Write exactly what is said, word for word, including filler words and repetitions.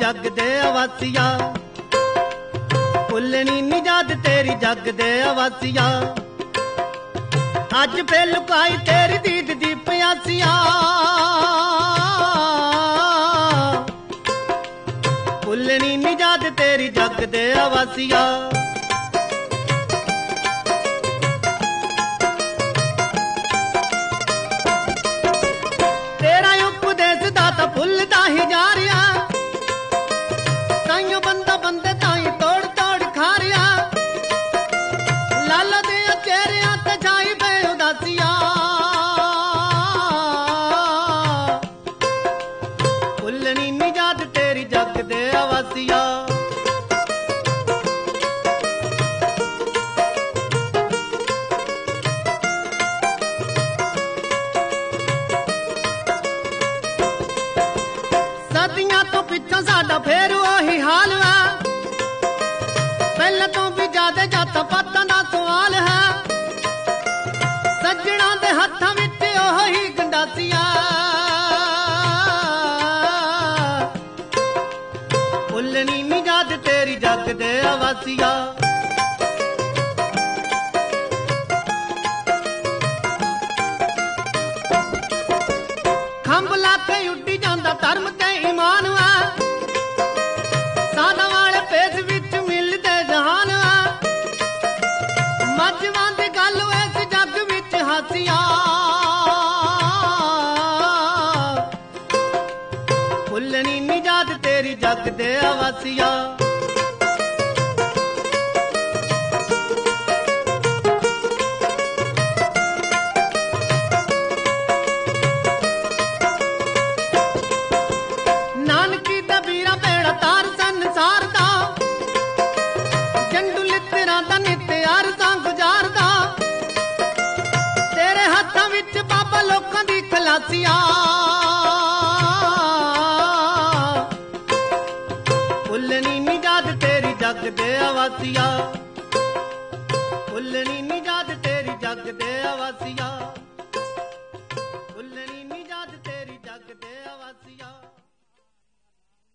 जग दे आवासिया, भुलनी नी याद तेरी जग दे आवासिया। अज फिर लुकाई तेरी दीद दी प्यासिया, भुलनी नी याद तेरी जग दे आवासिया। तेरा उपदेश दाता भुलदा ही जा रहा, ताइयों बंदा बंदे ताई तोड़ तोड़ खा रहा। लाला दे चेहरिया ते छाई पे उदासिया, भुलनी नी याद तेरी जग दे आवासिया। सदियां तो पिछों साडा फेर ओही हाल है, पहले तो भी ज्यादा जाता पातां दा सवाल है। सज्जणा दे हत्थां विच ओही गंडासिया, भुलनी नी याद तेरी जग दे आवासिया। खंभ लाके उड्डी जांदा धर्म ते ईमान आ, सादा वाले पेस विच मिलदे जहान आ। मजवां दी गल इस जग विच हासिया, भुलनी नी याद तेरी जग दे आवासिया। नानकी दा बीरा बेड़ा तार संसार दा, जंडू लितरा दा नित अरसां गुजारदा। तेरे हत्थां विच बाबा लोकां दी खलासिया, भुलनी नी याद तेरी जग दे आवासिया, भुलनी नी याद तेरी जग दे आवासिया, भुलनी नी